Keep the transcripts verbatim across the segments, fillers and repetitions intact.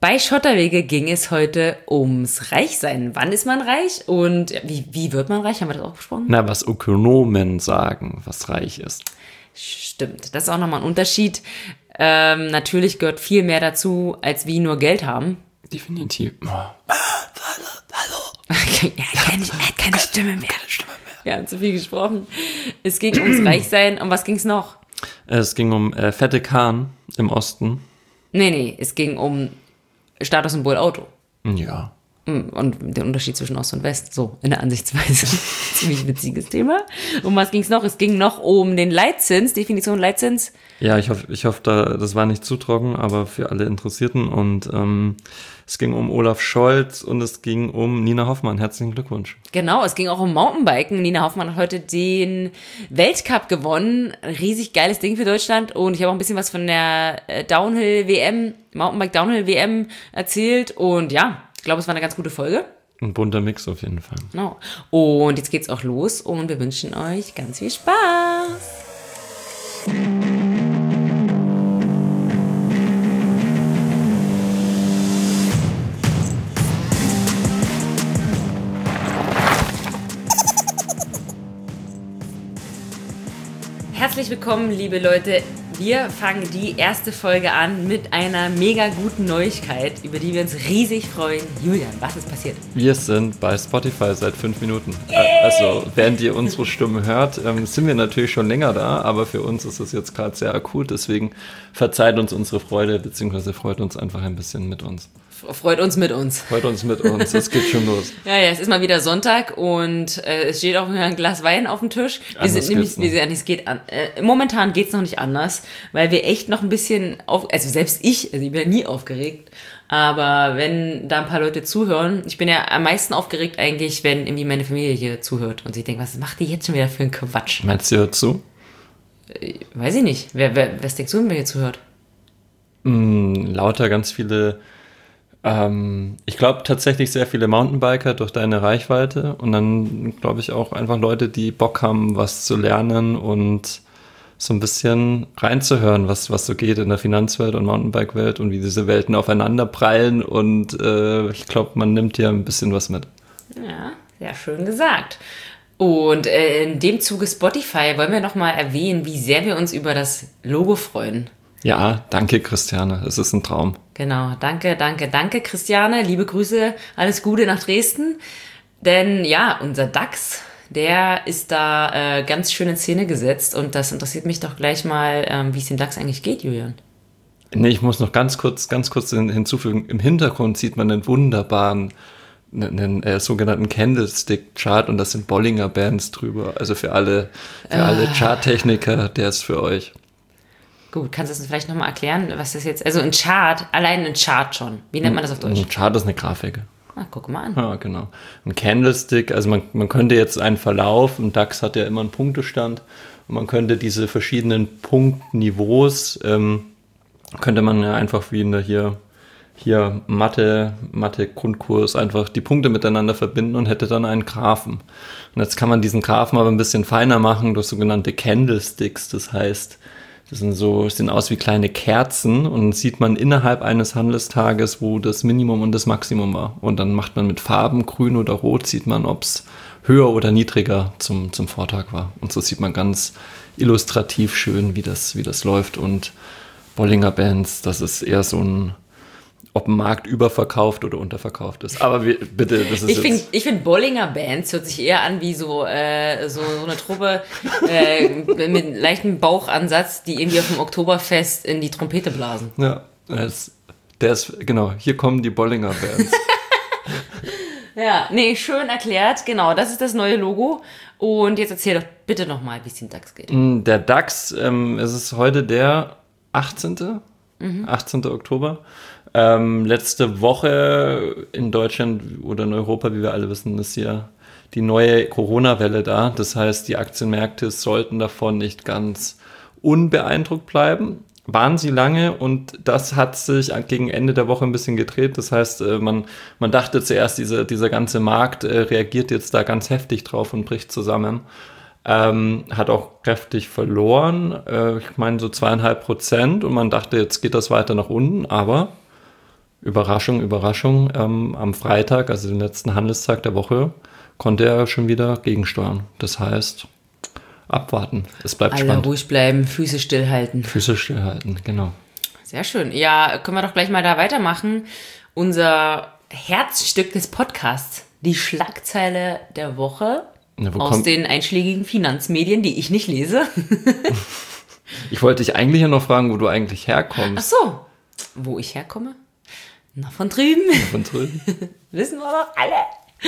Bei Schotterwege ging es heute ums Reichsein. Wann ist man reich und wie, wie wird man reich? Haben wir das auch besprochen? Na, was Ökonomen sagen, was reich ist. Stimmt, das ist auch nochmal ein Unterschied. Ähm, natürlich gehört viel mehr dazu, als wie nur Geld haben. Definitiv. Oh. Hallo, hallo. Ja, keine, er hat keine Stimme mehr. Keine Stimme mehr. Ja, zu viel gesprochen. Es ging ums Reichsein. Um was ging es noch? Es ging um äh, fette Kahn im Osten. Nee, nee, es ging um Statussymbol Auto. Ja. Und den Unterschied zwischen Ost und West, so in der Ansichtsweise. Ziemlich witziges Thema. Um was ging es noch? Es ging noch um den Leitzins, Definition Leitzins. Ja, ich hoffe, ich hoffe, da, das war nicht zu trocken, aber für alle Interessierten. Und ähm, es ging um Olaf Scholz und es ging um Nina Hoffmann. Herzlichen Glückwunsch. Genau, es ging auch um Mountainbiken. Nina Hoffmann hat heute den Weltcup gewonnen. Ein riesig geiles Ding für Deutschland. Und ich habe auch ein bisschen was von der Downhill-W M, Mountainbike-Downhill-W M erzählt. Und ja, ich glaube, es war eine ganz gute Folge. Ein bunter Mix auf jeden Fall. Genau. Und jetzt geht's auch los und wir wünschen euch ganz viel Spaß. Herzlich willkommen, liebe Leute. Wir fangen die erste Folge an mit einer mega guten Neuigkeit, über die wir uns riesig freuen. Julian, was ist passiert? Wir sind bei Spotify seit fünf Minuten. Yay! Also, während ihr unsere Stimme hört, ähm, sind wir natürlich schon länger da, aber für uns ist es jetzt gerade sehr akut. Deswegen verzeiht uns unsere Freude, beziehungsweise freut uns einfach ein bisschen mit uns. Freut uns mit uns. Freut uns mit uns, es geht schon los. Ja, ja, es ist mal wieder Sonntag und äh, es steht auch wieder ein Glas Wein auf dem Tisch. Wir Anders sind nämlich, geht's wir, es geht an, äh, momentan geht's noch nicht anders, weil wir echt noch ein bisschen auf, also selbst ich, also ich bin ja nie aufgeregt, aber wenn da ein paar Leute zuhören, ich bin ja am meisten aufgeregt eigentlich, wenn irgendwie meine Familie hier zuhört und sich denkt, was macht die jetzt schon wieder für einen Quatsch? Meinst du, hört zu? Äh, weiß ich nicht. Wer, wer, was denkst du, wer hier zuhört? Mm, lauter ganz viele... Ähm, ich glaube tatsächlich sehr viele Mountainbiker durch deine Reichweite und dann glaube ich auch einfach Leute, die Bock haben, was zu lernen und so ein bisschen reinzuhören, was, was so geht in der Finanzwelt und Mountainbike-Welt und wie diese Welten aufeinander prallen und äh, ich glaube, man nimmt hier ein bisschen was mit. Ja, sehr schön gesagt. Und äh, in dem Zuge Spotify wollen wir nochmal erwähnen, wie sehr wir uns über das Logo freuen. Ja, danke Christiane, es ist ein Traum. Genau, danke, danke, danke Christiane, liebe Grüße, alles Gute nach Dresden. Denn ja, unser DAX, der ist da äh, ganz schön in Szene gesetzt und das interessiert mich doch gleich mal, ähm, wie es dem DAX eigentlich geht, Julian. Nee, ich muss noch ganz kurz, ganz kurz hinzufügen, im Hintergrund sieht man einen wunderbaren, einen, einen äh, sogenannten Candlestick-Chart und das sind Bollinger Bands drüber, also für alle, für äh. alle Charttechniker, der ist für euch. Gut, kannst du das vielleicht nochmal erklären, was das jetzt, also ein Chart, allein ein Chart schon, wie nennt man das auf Deutsch? Ein Chart ist eine Grafik. Ah, guck mal an. Ja, genau. Ein Candlestick, also man, man könnte jetzt einen Verlauf, ein DAX hat ja immer einen Punktestand und man könnte diese verschiedenen Punktniveaus, ähm, könnte man ja einfach wie in der hier, hier Mathe, Mathe-Grundkurs einfach die Punkte miteinander verbinden und hätte dann einen Graphen. Und jetzt kann man diesen Graphen aber ein bisschen feiner machen durch sogenannte Candlesticks, das heißt, das sind so, sehen aus wie kleine Kerzen und dann sieht man innerhalb eines Handelstages, wo das Minimum und das Maximum war. Und dann macht man mit Farben, grün oder rot, sieht man, ob es höher oder niedriger zum, zum Vortag war. Und so sieht man ganz illustrativ schön, wie das, wie das läuft. Und Bollinger Bands, das ist eher so ein, ob ein Markt überverkauft oder unterverkauft ist. Aber wir, bitte, das ist Ich finde, jetzt... ich find Bollinger Bands hört sich eher an wie so, äh, so, so eine Truppe äh, mit leichtem Bauchansatz, die irgendwie auf dem Oktoberfest in die Trompete blasen. Ja, der ist, der ist genau, hier kommen die Bollinger Bands. Ja, nee, schön erklärt. Genau, das ist das neue Logo. Und jetzt erzähl doch bitte nochmal, wie es dem DAX geht. Der DAX, ähm, es ist heute der achtzehnte Mhm. achtzehnten Oktober. Ähm, letzte Woche in Deutschland oder in Europa, wie wir alle wissen, ist ja die neue Corona-Welle da. Das heißt, die Aktienmärkte sollten davon nicht ganz unbeeindruckt bleiben. Waren sie lange und das hat sich gegen Ende der Woche ein bisschen gedreht. Das heißt, man, man dachte zuerst, diese, dieser ganze Markt äh, reagiert jetzt da ganz heftig drauf und bricht zusammen. Ähm, hat auch kräftig verloren, äh, ich meine so zweieinhalb Prozent und man dachte, jetzt geht das weiter nach unten, aber Überraschung, Überraschung, ähm, am Freitag, also den letzten Handelstag der Woche, konnte er schon wieder gegensteuern. Das heißt, abwarten. Es bleibt Alle spannend. ruhig bleiben, Füße stillhalten. Füße stillhalten, genau. Sehr schön. Ja, können wir doch gleich mal da weitermachen. Unser Herzstück des Podcasts, die Schlagzeile der Woche Na, wo aus kommt- den einschlägigen Finanzmedien, die ich nicht lese. Ich wollte dich eigentlich ja noch fragen, wo du eigentlich Ach herkommst. so, wo ich herkomme? Na, von drüben. Von drüben. Wissen wir doch alle.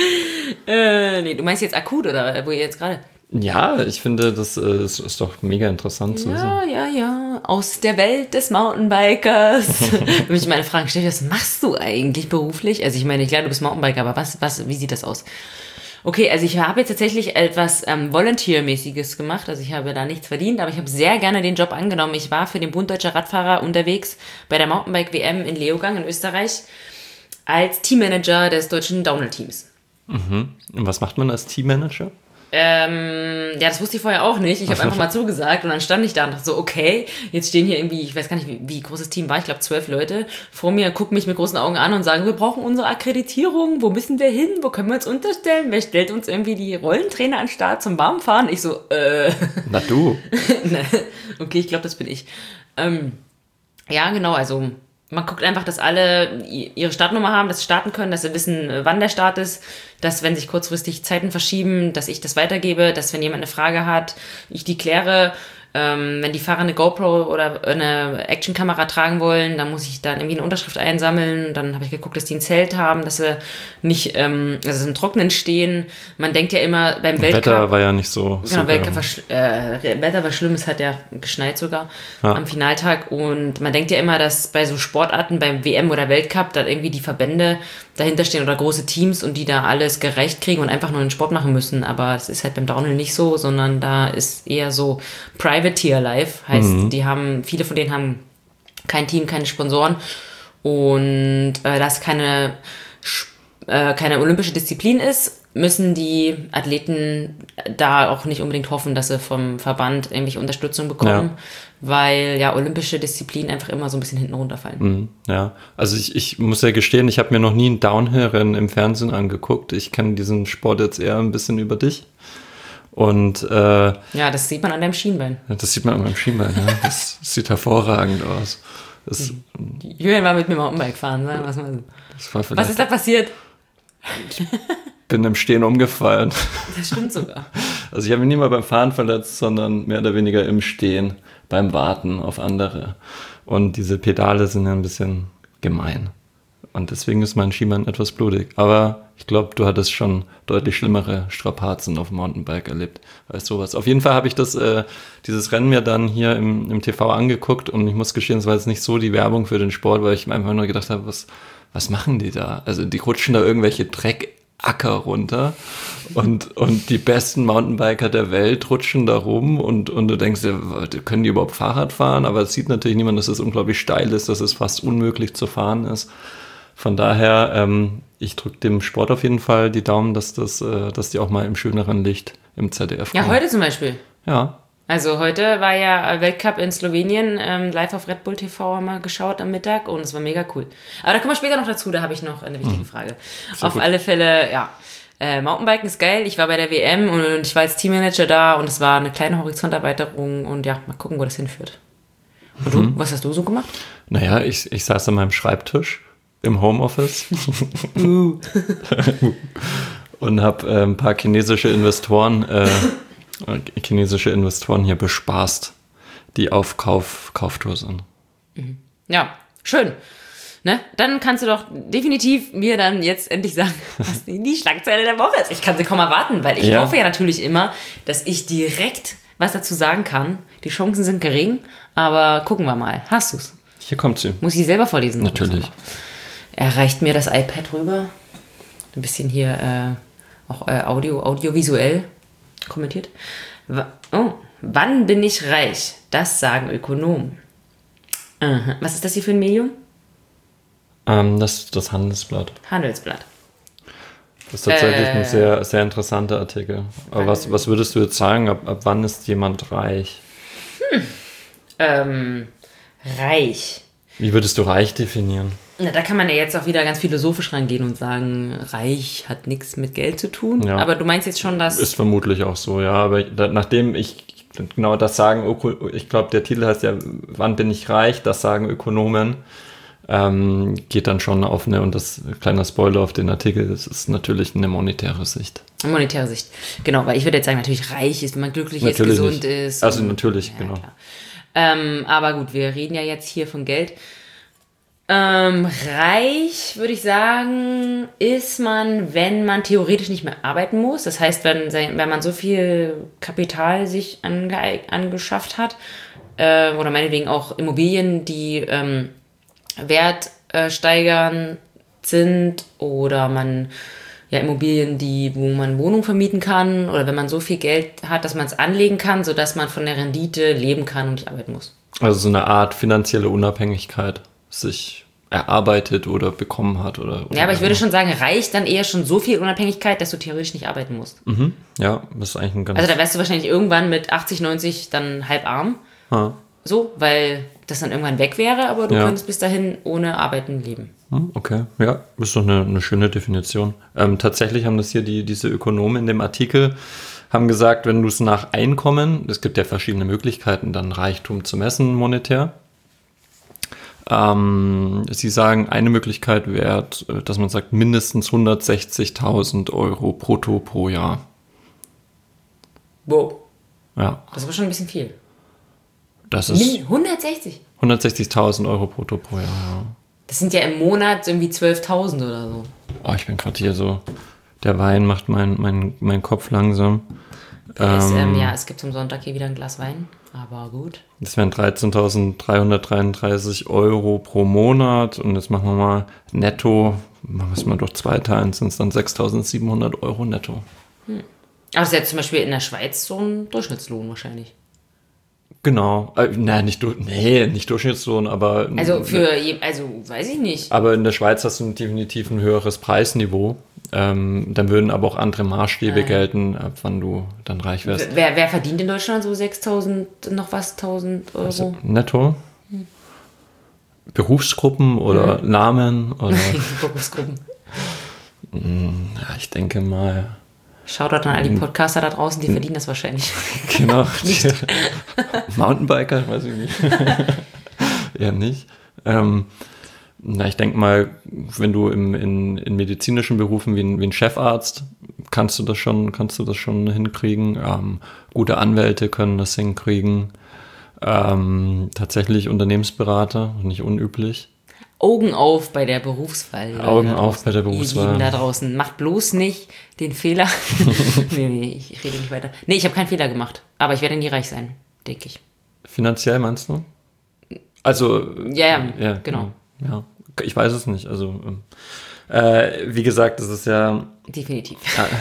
Äh, nee, du meinst jetzt akut oder wo ihr jetzt gerade? Ja, ich finde, das äh, ist, ist doch mega interessant zu wissen. Ja, ja, ja. Aus der Welt des Mountainbikers. Wenn mich meine Fragen stellen, was machst du eigentlich beruflich? Also ich meine, klar, du bist Mountainbiker, aber was, was, wie sieht das aus? Okay, also ich habe jetzt tatsächlich etwas ähm, Volunteer-mäßiges gemacht. Also ich habe da nichts verdient, aber ich habe sehr gerne den Job angenommen. Ich war für den Bund Deutscher Radfahrer unterwegs bei der Mountainbike-W M in Leogang in Österreich als Teammanager des deutschen Downhill-Teams. Und was macht man als Teammanager? Ähm, ja, das wusste ich vorher auch nicht. Ich habe einfach mal zugesagt und dann stand ich da und dachte so, okay, jetzt stehen hier irgendwie, ich weiß gar nicht, wie, wie groß das Team war, ich glaube zwölf Leute vor mir, gucken mich mit großen Augen an und sagen, wir brauchen unsere Akkreditierung, wo müssen wir hin, wo können wir uns unterstellen, wer stellt uns irgendwie die Rollentrainer an den Start zum Warmfahren? Ich so, äh, Na du. ne, okay, ich glaube, das bin ich. Ähm, ja, genau, also man guckt einfach, dass alle ihre Startnummer haben, dass sie starten können, dass sie wissen, wann der Start ist, dass wenn sich kurzfristig Zeiten verschieben, dass ich das weitergebe, dass wenn jemand eine Frage hat, ich die kläre. Ähm, wenn die Fahrer eine GoPro oder eine Actionkamera tragen wollen, dann muss ich dann irgendwie eine Unterschrift einsammeln. Dann habe ich geguckt, dass die ein Zelt haben, dass sie nicht, ähm, dass sie im Trockenen stehen. Man denkt ja immer beim Weltcup... Wetter war ja nicht so. Genau, so Weltcup war, sch- äh, Wetter war schlimm, es hat ja geschneit sogar Ja. am Finaltag und man denkt ja immer, dass bei so Sportarten, beim W M oder Weltcup, da irgendwie die Verbände dahinter stehen oder große Teams und die da alles gerecht kriegen und einfach nur einen Sport machen müssen, aber es ist halt beim Downhill nicht so, sondern da ist eher so Privateer Life, heißt, Mhm. die haben, viele von denen haben kein Team, keine Sponsoren und äh, da es keine Sp- äh, keine olympische Disziplin ist, müssen die Athleten da auch nicht unbedingt hoffen, dass sie vom Verband irgendwelche Unterstützung bekommen, Ja. weil ja olympische Disziplinen einfach immer so ein bisschen hinten runterfallen. Mhm, ja, also ich, ich muss ja gestehen, ich habe mir noch nie ein Downhill-Rennen im Fernsehen angeguckt. Ich kenne diesen Sport jetzt eher ein bisschen über dich. Und äh, Ja, das sieht man an deinem Schienbein. das sieht man an meinem Schienbein. Ja. Das sieht hervorragend aus. Das, Julian war mit mir Mountainbike fahren, sagen wir es mal so. das war Was vielleicht, ist da passiert? bin im Stehen umgefallen. Das stimmt sogar. Also ich habe mich nie mal beim Fahren verletzt, sondern mehr oder weniger im Stehen, beim Warten auf andere. Und diese Pedale sind ja ein bisschen gemein. Und deswegen ist mein Schienbein etwas blutig. Aber ich glaube, du hattest schon deutlich schlimmere Strapazen auf dem Mountainbike erlebt als sowas. Auf jeden Fall habe ich das, äh, dieses Rennen mir dann hier im, im T V angeguckt und ich muss gestehen, es war jetzt nicht so die Werbung für den Sport, weil ich mir einfach nur gedacht habe, was, was machen die da? Also die rutschen da irgendwelche Dreckacker runter und, und die besten Mountainbiker der Welt rutschen da rum und, und du denkst dir, können die überhaupt Fahrrad fahren? Aber es sieht natürlich niemand, dass es unglaublich steil ist, dass es fast unmöglich zu fahren ist. Von daher, ähm, ich drücke dem Sport auf jeden Fall die Daumen, dass das, äh, dass die auch mal im schöneren Licht im Z D F kommen. Ja, heute zum Beispiel. Ja, Also heute war ja Weltcup in Slowenien, ähm, live auf Red Bull T V haben wir geschaut am Mittag und es war mega cool. Aber da kommen wir später noch dazu, da habe ich noch eine wichtige Frage. Auf gut. alle Fälle, ja, äh, Mountainbiken ist geil, ich war bei der W M und ich war als Teammanager da und es war eine kleine Horizonterweiterung und ja, mal gucken, wo das hinführt. Und du, was hast du so gemacht? naja, ich, ich saß an meinem Schreibtisch im Homeoffice Uh. und habe äh, ein paar chinesische Investoren, äh, chinesische Investoren hier bespaßt, die auf Kauf, Kauftour sind. Ja, schön. Ne? Dann kannst du doch definitiv mir dann jetzt endlich sagen, was die die Schlagzeile der Woche ist. Ich kann sie kaum erwarten, weil ich Ja. hoffe ja natürlich immer, dass ich direkt was dazu sagen kann. Die Chancen sind gering, aber gucken wir mal. Hast du's? Hier kommt sie. Muss ich selber vorlesen? Natürlich. Er reicht mir das iPad rüber. Ein bisschen hier äh, auch äh, Audio, audiovisuell kommentiert. Wa- Oh, wann bin ich reich? Das sagen Ökonomen. Aha. Was ist das hier für ein Medium? Ähm, das das Handelsblatt. Handelsblatt. Das ist tatsächlich Äh. ein sehr, sehr interessanter Artikel. Aber was, was würdest du jetzt sagen, ab, ab wann ist jemand reich? Ähm, reich. Wie würdest du reich definieren? Na, da kann man ja jetzt auch wieder ganz philosophisch rangehen und sagen, reich hat nichts mit Geld zu tun. Ja. Aber du meinst jetzt schon, dass... Ist vermutlich auch so, ja. Aber da, nachdem ich genau das sagen, ich glaube, der Titel heißt ja, wann bin ich reich? Das sagen Ökonomen. Ähm, geht dann schon auf eine, und das kleiner Spoiler auf den Artikel, das ist natürlich eine monetäre Sicht. Eine monetäre Sicht, genau, weil ich würde jetzt sagen, natürlich reich ist, wenn man glücklich natürlich ist, gesund nicht. ist. Also und, natürlich, ja, genau. Klar. Ähm, aber gut, wir reden ja jetzt hier von Geld. Ähm, reich, würde ich sagen, ist man, wenn man theoretisch nicht mehr arbeiten muss. Das heißt, wenn, wenn man so viel Kapital sich ange, angeschafft hat, äh, oder meinetwegen auch Immobilien, die ähm, Wert äh, steigern sind, oder man ja Immobilien, die, wo man Wohnung vermieten kann, oder wenn man so viel Geld hat, dass man es anlegen kann, sodass man von der Rendite leben kann und nicht arbeiten muss. Also so eine Art finanzielle Unabhängigkeit sich erarbeitet oder bekommen hat. Oder, oder ja, aber ich würde schon sagen, reicht dann eher schon so viel Unabhängigkeit, dass du theoretisch nicht arbeiten musst. Mhm. Ja, das ist eigentlich ein ganz... Also da wärst du wahrscheinlich irgendwann mit achtzig, neunzig dann halb arm. Ha. So, weil das dann irgendwann weg wäre, aber du Ja. könntest bis dahin ohne Arbeiten leben. Okay, ja, ist doch eine, eine schöne Definition. Ähm, tatsächlich haben das hier die, diese Ökonomen in dem Artikel, haben gesagt, wenn du es nach Einkommen, es gibt ja verschiedene Möglichkeiten, dann Reichtum zu messen monetär. Ähm, sie sagen, eine Möglichkeit wäre, dass man sagt, mindestens hundertsechzigtausend Euro brutto pro Jahr. Wow, Ja, das ist aber schon ein bisschen viel. das ist Min- hundertsechzig? hundertsechzigtausend Euro brutto pro Jahr, ja. Das sind ja im Monat irgendwie zwölftausend oder so. Oh, ich bin gerade hier so, der Wein macht meinen mein, mein Kopf langsam. Es, Ähm, ähm, ja, es gibt zum Sonntag hier wieder ein Glas Wein, aber gut. Das wären dreizehntausenddreihundertdreiunddreißig Euro pro Monat und jetzt machen wir mal netto, machen wir es mal durch zwei Teilen, sind es dann sechstausendsiebenhundert Euro netto. Aber das ist ja zum Beispiel in der Schweiz so ein Durchschnittslohn wahrscheinlich. Genau, äh, nein, nicht, du- nee, nicht Durchschnittslohn, aber... Also für, je, also weiß ich nicht. Aber in der Schweiz hast du definitiv ein höheres Preisniveau. Ähm, dann würden aber auch andere Maßstäbe Ah. gelten, ab wann du dann reich wärst. Wer, wer verdient in Deutschland so sechstausend noch was, tausend Euro? Also netto? Berufsgruppen oder Namen? Oder, Berufsgruppen. ja, ich denke mal... Shoutout an all die Podcaster da draußen, die verdienen das wahrscheinlich. Genau. Mountainbiker, weiß ich nicht. Eher nicht. Ähm, na, ich denke mal, wenn du im, in, in medizinischen Berufen wie ein, wie ein Chefarzt, kannst du das schon, kannst du das schon hinkriegen. Ähm, gute Anwälte können das hinkriegen. Ähm, tatsächlich Unternehmensberater, nicht unüblich. Augen auf bei der Berufswahl. Augen da auf draußen. bei der Ihr Berufswahl. Lieben da draußen. Macht bloß nicht den Fehler. nee, nee, ich rede nicht weiter. Nee, ich habe keinen Fehler gemacht. Aber ich werde nie reich sein, denke ich. Finanziell meinst du? Also, Ja, ja, ja genau. Ja, ich weiß es nicht. Also, ähm, äh, wie gesagt, das ist ja... Definitiv.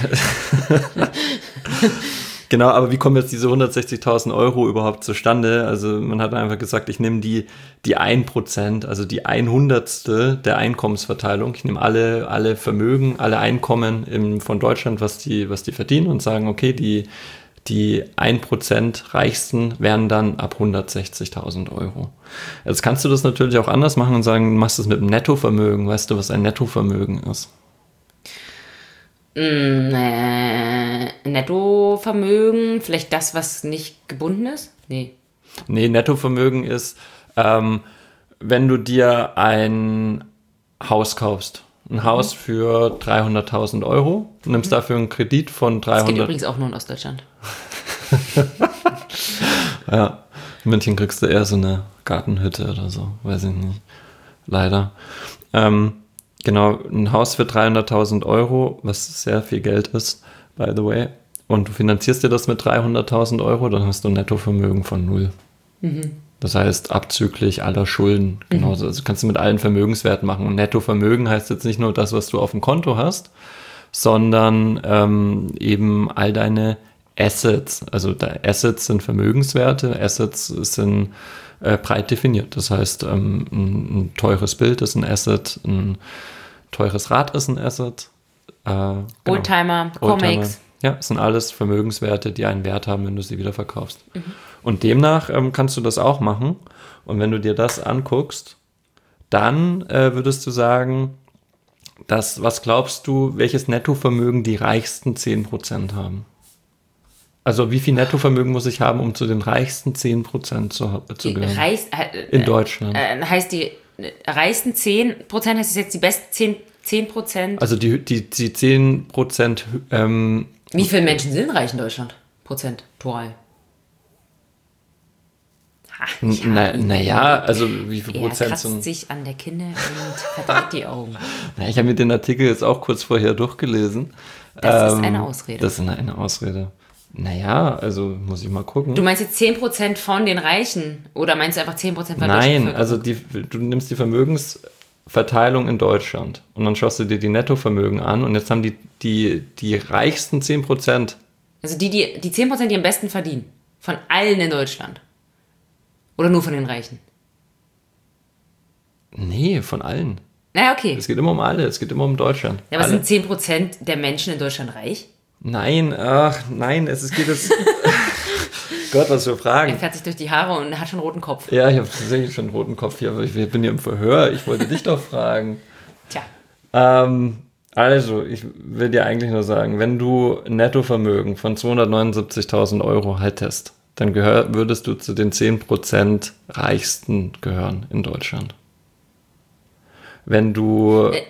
Genau, aber wie kommen jetzt diese hundertsechzigtausend Euro überhaupt zustande? Also man hat einfach gesagt, ich nehme die, die ein Prozent, also die Einhundertstel der Einkommensverteilung. Ich nehme alle, alle Vermögen, alle Einkommen im, von Deutschland, was die, was die verdienen und sagen, okay, die, die ein Prozent Reichsten wären dann ab hundertsechzigtausend Euro. Jetzt kannst du das natürlich auch anders machen und sagen, du machst das mit dem Nettovermögen. Weißt du, was ein Nettovermögen ist? Mm, äh, Nettovermögen, vielleicht das, was nicht gebunden ist? Nee. Nee, Nettovermögen ist, ähm, wenn du dir ein Haus kaufst. Ein Haus für dreihunderttausend Euro, du nimmst Mhm. dafür einen Kredit von Das geht dreihundert. übrigens auch nur in Ostdeutschland. Ja, in München kriegst du eher so eine Gartenhütte oder so, weiß ich nicht. Leider. Ähm, genau, ein Haus für dreihunderttausend Euro, was sehr viel Geld ist, by the way. Und du finanzierst dir das mit dreihunderttausend Euro, dann hast du ein Nettovermögen von null. Mhm. Das heißt, abzüglich aller Schulden. Genauso. Also kannst du mit allen Vermögenswerten machen. Und Nettovermögen heißt jetzt nicht nur das, was du auf dem Konto hast, sondern ähm, eben all deine Assets. Also da Assets sind Vermögenswerte, Assets sind äh, breit definiert. Das heißt, ähm, ein, ein teures Bild ist ein Asset, ein teures Rad ist ein Asset. Äh, genau. Oldtimer, Oldtimer. Comics. Ja, das sind alles Vermögenswerte, die einen Wert haben, wenn du sie wieder verkaufst. Mhm. Und demnach ähm, kannst du das auch machen. Und wenn du dir das anguckst, dann äh, würdest du sagen, dass, was glaubst du, welches Nettovermögen die reichsten zehn Prozent haben? Also wie viel Nettovermögen muss ich haben, um zu den reichsten zehn Prozent zu, zu gehören? Reichst, äh, in Deutschland. Äh, heißt die reichsten zehn Prozent, heißt es jetzt die besten zehn Prozent? Also die, die, die zehn Prozent... Ähm, wie viele Menschen sind reich in Deutschland? Prozentual. Naja, na, na ja, also wie viel er Prozent kratzt sind... sich an der Kinne und verdreht die Augen. Na, ich habe mir den Artikel jetzt auch kurz vorher durchgelesen. Das ähm, ist eine Ausrede. Das ist eine, eine Ausrede. Naja, also muss ich mal gucken. Du meinst jetzt zehn Prozent von den Reichen? Oder meinst du einfach zehn Prozent von der Nein, also die, du nimmst die Vermögensverteilung in Deutschland und dann schaust du dir die Nettovermögen an und jetzt haben die, die, die reichsten zehn Prozent. Also die, die, die zehn Prozent, die am besten verdienen. Von allen in Deutschland. Oder nur von den Reichen? Nee, von allen. Naja, okay. Es geht immer um alle, es geht immer um Deutschland. Ja, aber alle. sind zehn Prozent der Menschen in Deutschland reich? Nein, ach, nein, es geht jetzt... Gott, was für Fragen. Er fährt sich durch die Haare und hat schon einen roten Kopf. Ja, ich habe tatsächlich schon einen roten Kopf hier, aber ich bin hier im Verhör. Ich wollte dich doch fragen. Tja. Ähm, also, ich will dir eigentlich nur sagen, wenn du ein Nettovermögen von zweihundertneunundsiebzigtausend Euro hättest, dann gehör, würdest du zu den zehn Prozent Reichsten gehören in Deutschland. Wenn du... Äh,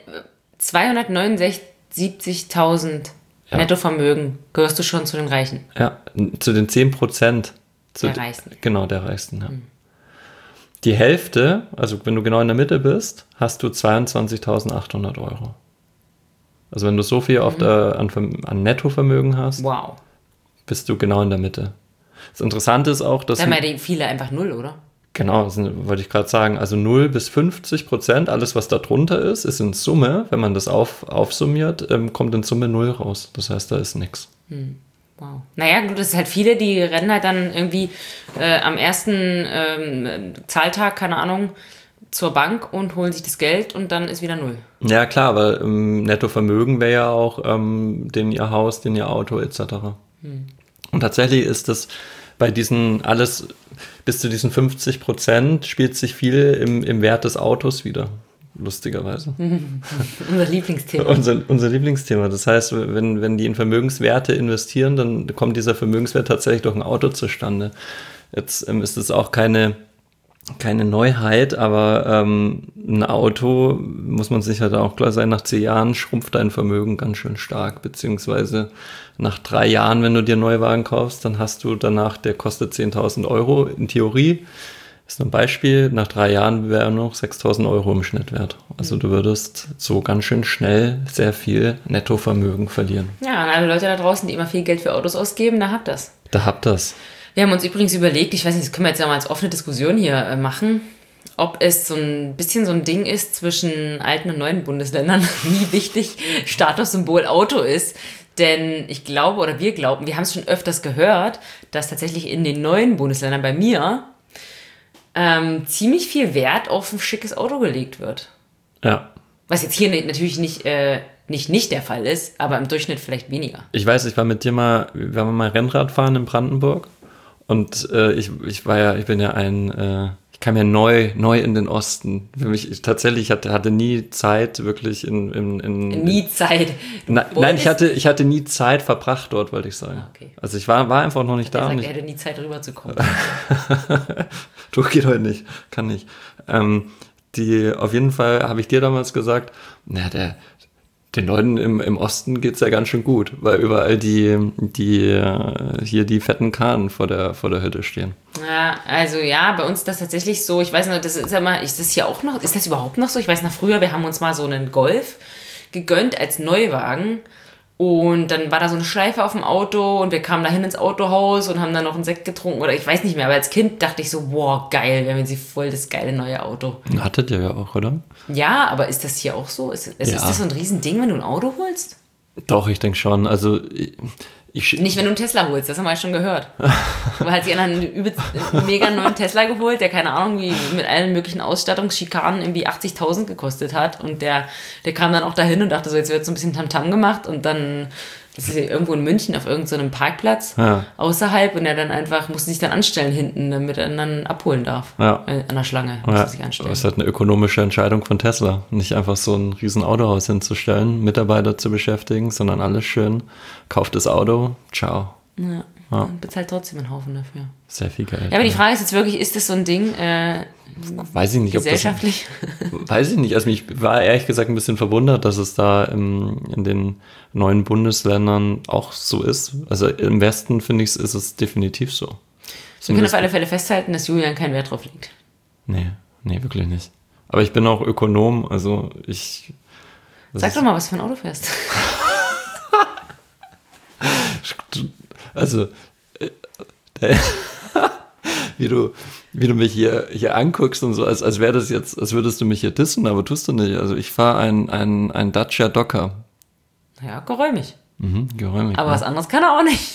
zweihundertneunundsiebzigtausend Ja. Nettovermögen gehörst du schon zu den Reichen. Ja, zu den zehn Prozent. Der Reichsten. Genau, der Reichsten, ja. Mhm. Die Hälfte, also wenn du genau in der Mitte bist, hast du zweiundzwanzigtausendachthundert Euro. Also wenn du so viel auf der, an, an Nettovermögen hast, Wow. bist du genau in der Mitte. Das Interessante ist auch, dass... Da haben ja die viele einfach null, oder? Genau, das wollte ich gerade sagen. Also null bis fünfzig Prozent, alles was da drunter ist, ist in Summe, wenn man das auf, aufsummiert, ähm, kommt in Summe null raus. Das heißt, da ist nichts. Hm. Wow. Naja, gut, das ist halt viele, die rennen halt dann irgendwie äh, am ersten ähm, Zahltag, keine Ahnung, zur Bank und holen sich das Geld und dann ist wieder null. Ja klar, aber ähm, Nettovermögen wäre ja auch ähm, den ihr Haus, den ihr Auto et cetera. Hm. Und tatsächlich ist das bei diesen alles, bis zu diesen fünfzig Prozent spielt sich viel im, im Wert des Autos wieder, lustigerweise. Unser Lieblingsthema. unser, unser Lieblingsthema. Das heißt, wenn, wenn die in Vermögenswerte investieren, dann kommt dieser Vermögenswert tatsächlich durch ein Auto zustande. Jetzt ähm, ist es auch keine, keine Neuheit, aber ähm, ein Auto, muss man sich halt auch klar sein, nach zehn Jahren schrumpft dein Vermögen ganz schön stark, beziehungsweise nach drei Jahren, wenn du dir einen Neuwagen kaufst, dann hast du danach, der kostet zehntausend Euro in Theorie. Das ist nur ein Beispiel, nach drei Jahren wäre noch sechstausend Euro im Schnitt wert. Also du würdest so ganz schön schnell sehr viel Nettovermögen verlieren. Ja, und alle Leute da draußen, die immer viel Geld für Autos ausgeben, da habt das. Da habt das. Wir haben uns übrigens überlegt, ich weiß nicht, das können wir jetzt ja mal als offene Diskussion hier äh, machen, ob es so ein bisschen so ein Ding ist zwischen alten und neuen Bundesländern, wie wichtig Statussymbol Auto ist. Denn ich glaube, oder wir glauben, wir haben es schon öfters gehört, dass tatsächlich in den neuen Bundesländern bei mir ähm, ziemlich viel Wert auf ein schickes Auto gelegt wird. Ja. Was jetzt hier natürlich nicht, äh, nicht, nicht der Fall ist, aber im Durchschnitt vielleicht weniger. Ich weiß, ich war mit dir mal, wir waren mal Rennrad fahren in Brandenburg und äh, ich, ich war ja, ich bin ja ein, äh, ich kam ja neu, neu in den Osten. Für mich, ich, tatsächlich hatte, hatte nie Zeit, wirklich in, in, in Nie Zeit. Na, nein, ich hatte, ich hatte nie Zeit verbracht dort, wollte ich sagen. Ah, okay. Also ich war, war einfach noch nicht Er da. sagt, und ich, er hätte nie Zeit rüberzukommen. du, geht heute nicht, kann nicht. Ähm, die, auf jeden Fall habe ich dir damals gesagt, na, der, den Leuten im, im Osten geht's ja ganz schön gut, weil überall die, die, hier die fetten Kahnen vor der, vor der Hütte stehen. Ja, also ja, bei uns ist das tatsächlich so, ich weiß noch, das ist ja mal, ist das hier auch noch, ist das überhaupt noch so? Ich weiß noch früher, wir haben uns mal so einen Golf gegönnt als Neuwagen und dann war da so eine Schleife auf dem Auto und wir kamen dahin ins Autohaus und haben dann noch einen Sekt getrunken oder ich weiß nicht mehr, aber als Kind dachte ich so, wow, geil, wir haben jetzt voll das geile neue Auto. Hattet ihr ja auch, oder? Ja, aber ist das hier auch so? Ist, ist, Ja. ist das so ein Riesending, wenn du ein Auto holst? Doch, ich denke schon. Also ich, ich Nicht, wenn du einen Tesla holst, das haben wir ja schon gehört. Aber hat sich einer einen übelst einen mega neuen Tesla geholt, der keine Ahnung, wie mit allen möglichen Ausstattungsschikanen irgendwie achtzigtausend gekostet hat. Und der, der kam dann auch dahin und dachte so, jetzt wird so ein bisschen Tamtam gemacht und dann das ist ja irgendwo in München auf irgendeinem Parkplatz Ja. außerhalb und er dann einfach, musste sich dann anstellen hinten, damit er ihn dann abholen darf. Ja. Äh, an der Schlange musste Ja, sich anstellen. das ist halt eine ökonomische Entscheidung von Tesla. Nicht einfach so ein riesen Autohaus hinzustellen, Mitarbeiter zu beschäftigen, sondern alles schön. Kauft das Auto, ciao. Ja. Ja. Und bezahlt trotzdem einen Haufen dafür. Sehr viel Geld. Ja, aber die Frage ist jetzt wirklich, ist das so ein Ding äh, Weiß ich nicht, ob das, gesellschaftlich? weiß ich nicht. Also ich war ehrlich gesagt ein bisschen verwundert, dass es da im, in den neuen Bundesländern auch so ist. Also im Westen, finde ich, ist es definitiv so. Wir können auf alle Fälle festhalten, dass Julian keinen Wert drauf legt. Nee, nee, wirklich nicht. Aber ich bin auch Ökonom, also ich... Sag doch mal, was für ein Auto fährst. Also, äh, der, wie du, wie du mich hier, hier anguckst und so, als, als wäre das jetzt, als würdest du mich hier dissen, aber tust du nicht. Also ich fahre ein, ein, ein Dacia Docker. Naja, geräumig. Mhm, geräumig. Aber ja. was anderes kann er auch nicht.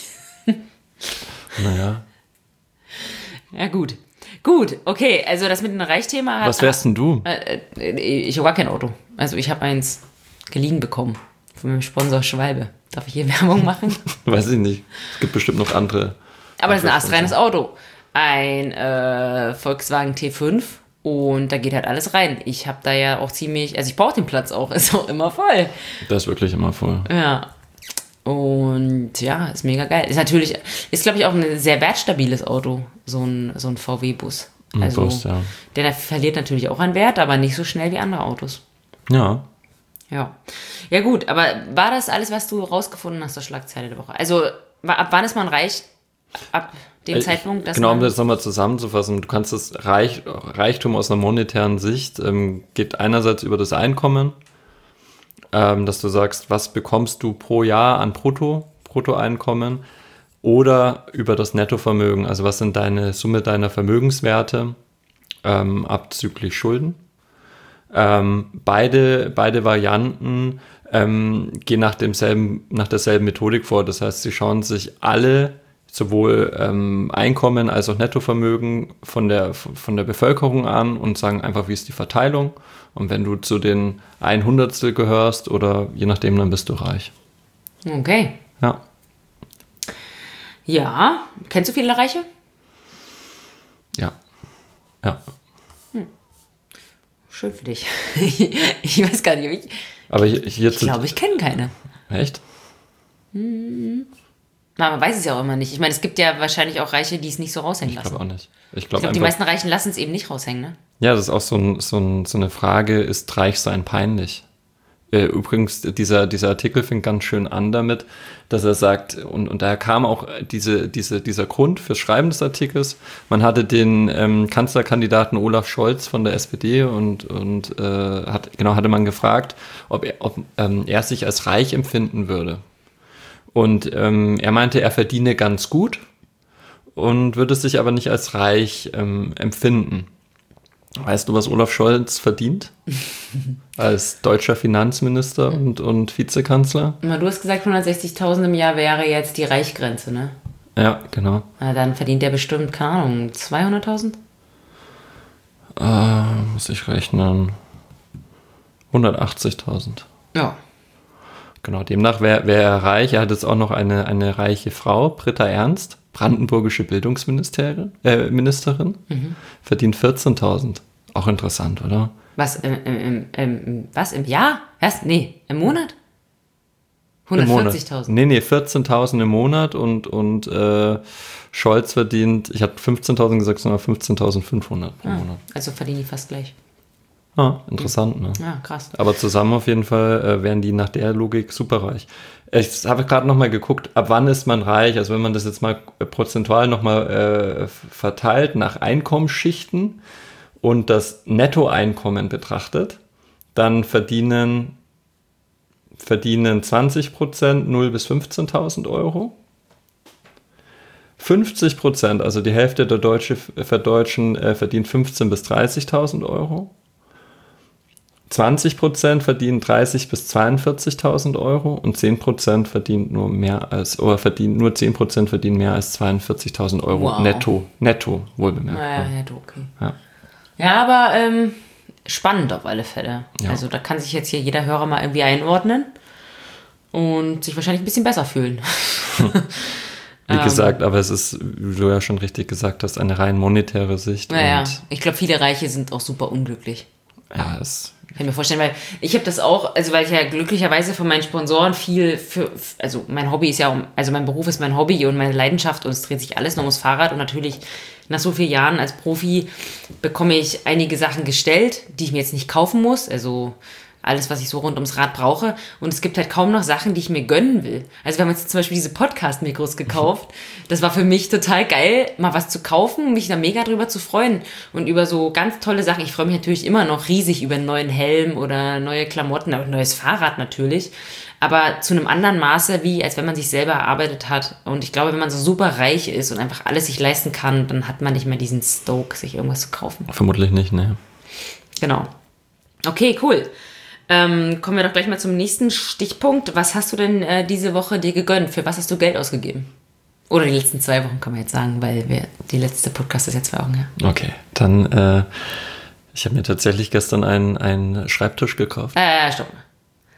Naja. Ja, gut. Gut, okay, also das mit dem Reichthema hat... Was wärst denn du? Äh, äh, ich habe gar kein Auto. Also ich habe eins geliehen bekommen von meinem Sponsor Schwalbe. Darf ich hier Werbung machen? Weiß ich nicht. Es gibt bestimmt noch andere. Aber das ist ein astreines Auto. Ein äh, Volkswagen T fünf und da geht halt alles rein. Ich habe da ja auch ziemlich... Also ich brauche den Platz auch, ist auch immer voll. Das ist wirklich immer voll. Ja. Und ja, ist mega geil. Ist natürlich, ist glaube ich auch ein sehr wertstabiles Auto, so ein, so ein V W-Bus. Ein Also, Bus, ja. der verliert natürlich auch an Wert, aber nicht so schnell wie andere Autos. Ja. Ja. Ja gut, aber war das alles, was du rausgefunden hast, zur Schlagzeile der Woche? Also war, ab wann ist man reich? Ab dem Ich, Zeitpunkt, dass genau, um man... das nochmal zusammenzufassen, du kannst das Reich, Reichtum aus einer monetären Sicht, ähm, geht einerseits über das Einkommen, ähm, dass du sagst, was bekommst du pro Jahr an Brutto, Bruttoeinkommen, oder über das Nettovermögen, also was sind deine Summe deiner Vermögenswerte, ähm, abzüglich Schulden. Ähm, beide, beide Varianten ähm, gehen nach demselben, nach derselben Methodik vor. Das heißt, sie schauen sich alle sowohl ähm, Einkommen als auch Nettovermögen von der, von der Bevölkerung an und sagen einfach, wie ist die Verteilung. Und wenn du zu den ein Hundertstel gehörst oder je nachdem, dann bist du reich. Okay. Ja. Ja. Kennst du viele Reiche? Ja. Ja. Schön für dich. Ich weiß gar nicht, ob ich... Aber hier, hier Ich glaube, ich kenne keine. Echt? Na, man weiß es ja auch immer nicht. Ich meine, es gibt ja wahrscheinlich auch Reiche, die es nicht so raushängen Ich lassen. glaube auch nicht. Ich Ich glaube glaube, die einfach, meisten Reichen lassen es eben nicht raushängen, ne? ja, das ist auch so, ein, so, ein, so eine Frage, ist Reichsein peinlich? Äh, Übrigens, dieser, dieser Artikel fängt ganz schön an damit, dass er sagt, und, und daher kam auch diese, diese, dieser Grund fürs Schreiben des Artikels, man hatte den ähm, Kanzlerkandidaten Olaf Scholz von der S P D und, und äh, hat, genau, hatte man gefragt, ob er, ob, ähm, er sich als reich empfinden würde. Und ähm, er meinte, er verdiene ganz gut und würde sich aber nicht als reich ähm, empfinden. Weißt du, was Olaf Scholz verdient? Als deutscher Finanzminister und, und Vizekanzler? Du hast gesagt, hundertsechzigtausend im Jahr wäre jetzt die Reichgrenze, ne? Ja, genau. Na, dann verdient der bestimmt, keine Ahnung, zweihunderttausend? Äh, muss ich rechnen. hundertachtzigtausend. Ja. Genau, demnach wäre wär er reich. Er hat jetzt auch noch eine, eine reiche Frau, Britta Ernst, brandenburgische Bildungsministerin, äh, Ministerin, mhm. verdient vierzehntausend. Auch interessant, oder? Was, im, im, im, was, im Jahr? Was? Nee, im Monat? hundertvierzigtausend. Nee, nee, vierzehntausend im Monat und, und äh, Scholz verdient, ich habe fünfzehntausend gesagt, sondern fünfzehntausendfünfhundert pro ah, Monat. Also verdienen die fast gleich. Ah, interessant, ne? Ja, krass. Aber zusammen auf jeden Fall äh, wären die nach der Logik superreich. Ich habe gerade nochmal geguckt, ab wann ist man reich? Also wenn man das jetzt mal prozentual nochmal äh, verteilt nach Einkommensschichten und das Nettoeinkommen betrachtet, dann verdienen, verdienen zwanzig Prozent null bis fünfzehntausend Euro. fünfzig Prozent, also die Hälfte der Deutsche, für Deutschen äh, verdient fünfzehntausend bis dreißigtausend Euro. zwanzig Prozent verdienen dreißigtausend bis zweiundvierzigtausend Euro und zehn Prozent verdient nur mehr als, oder verdient, nur zehn Prozent verdienen mehr als zweiundvierzigtausend Euro wow. netto. Netto, wohlbemerkt. Naja, netto, okay. Ja, ja aber ähm, spannend auf alle Fälle. Ja. Also da kann sich jetzt hier jeder Hörer mal irgendwie einordnen. und sich wahrscheinlich ein bisschen besser fühlen. Wie gesagt, aber es ist, wie du ja schon richtig gesagt hast, eine rein monetäre Sicht. Naja, und ich glaube, viele Reiche sind auch super unglücklich. Ja, es Kann ich mir vorstellen, weil ich habe das auch, also weil ich ja glücklicherweise von meinen Sponsoren viel für, also mein Hobby ist ja, also mein Beruf ist mein Hobby und meine Leidenschaft und es dreht sich alles nur ums Fahrrad und natürlich nach so vielen Jahren als Profi bekomme ich einige Sachen gestellt, die ich mir jetzt nicht kaufen muss, also alles, was ich so rund ums Rad brauche. Und es gibt halt kaum noch Sachen, die ich mir gönnen will. Also wir haben jetzt zum Beispiel diese Podcast-Mikros gekauft. Das war für mich total geil, mal was zu kaufen, mich da mega drüber zu freuen. Und über so ganz tolle Sachen. Ich freue mich natürlich immer noch riesig über einen neuen Helm oder neue Klamotten, oder ein neues Fahrrad natürlich. Aber zu einem anderen Maße, wie als wenn man sich selber erarbeitet hat. Und ich glaube, wenn man so super reich ist und einfach alles sich leisten kann, dann hat man nicht mehr diesen Stoke, sich irgendwas zu kaufen. Vermutlich nicht, ne. Genau. Okay, cool. Ähm, kommen wir doch gleich mal zum nächsten Stichpunkt. Was hast du denn äh, diese Woche dir gegönnt? Für was hast du Geld ausgegeben? Oder die letzten zwei Wochen, kann man jetzt sagen, weil wir, die letzte Podcast ist ja zwei Wochen her. Okay, dann, äh, ich habe mir tatsächlich gestern einen, einen Schreibtisch gekauft. Äh, stopp mal.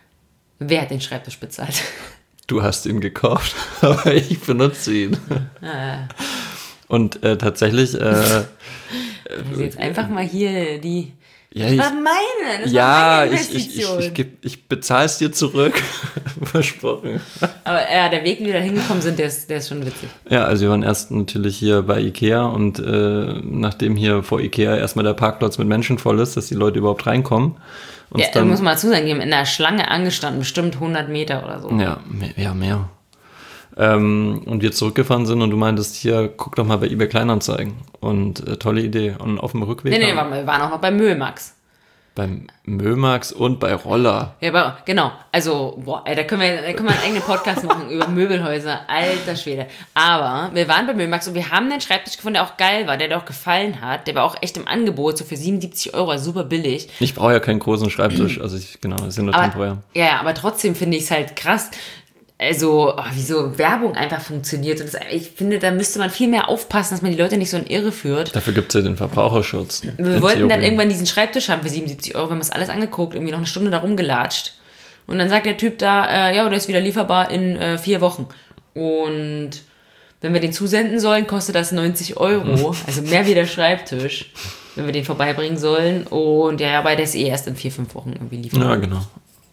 Wer hat den Schreibtisch bezahlt? Du hast ihn gekauft, aber ich benutze ihn. Äh. Und äh, tatsächlich... Äh, also jetzt einfach mal hier die... Ja, das ich, war meine, das ja, war meine ich, ich, ich, Investition. ich, ich, ich bezahle es dir zurück. Versprochen. Aber ja, der Weg, wie wir da hingekommen sind, der ist, der ist schon witzig. Ja, also wir waren erst natürlich hier bei Ikea und äh, nachdem hier vor Ikea erstmal der Parkplatz mit Menschen voll ist, dass die Leute überhaupt reinkommen. Ja, dann muss man dazu sagen, die haben in der Schlange angestanden, bestimmt hundert Meter oder so. Ja, mehr. Ja, mehr. Ähm, und wir zurückgefahren sind und du meintest, hier, guck doch mal bei eBay Kleinanzeigen. Und äh, tolle Idee. Und auf dem Rückweg... Nee, nee, warte mal, wir waren auch noch bei Möhlmax. Beim Mömax und bei Roller. Ja, aber genau. Also, boah, ey, da können wir, da können wir einen eigenen Podcast machen über Möbelhäuser. Alter Schwede. Aber wir waren bei Möhlmax und wir haben einen Schreibtisch gefunden, der auch geil war, der dir auch gefallen hat. Der war auch echt im Angebot, so für siebenundsiebzig Euro, also super billig. Ich brauche ja keinen großen Schreibtisch, also ich, genau, das ist ja nur temporär. Ja, ja, aber trotzdem finde ich es halt krass, also, oh, wie so Werbung einfach funktioniert. Und das, ich finde, da müsste man viel mehr aufpassen, dass man die Leute nicht so in Irre führt. Dafür gibt es ja den Verbraucherschutz. Wir wollten dann irgendwann diesen Schreibtisch haben für siebenundsiebzig Euro. Wir haben das alles angeguckt, irgendwie noch eine Stunde da rumgelatscht. Und dann sagt der Typ da, äh, ja, der ist wieder lieferbar in äh, vier Wochen. Und wenn wir den zusenden sollen, kostet das neunzig Euro. Also mehr wie der Schreibtisch, wenn wir den vorbeibringen sollen. Und ja, aber der ist eh erst in vier, fünf Wochen irgendwie lieferbar. Ja, genau.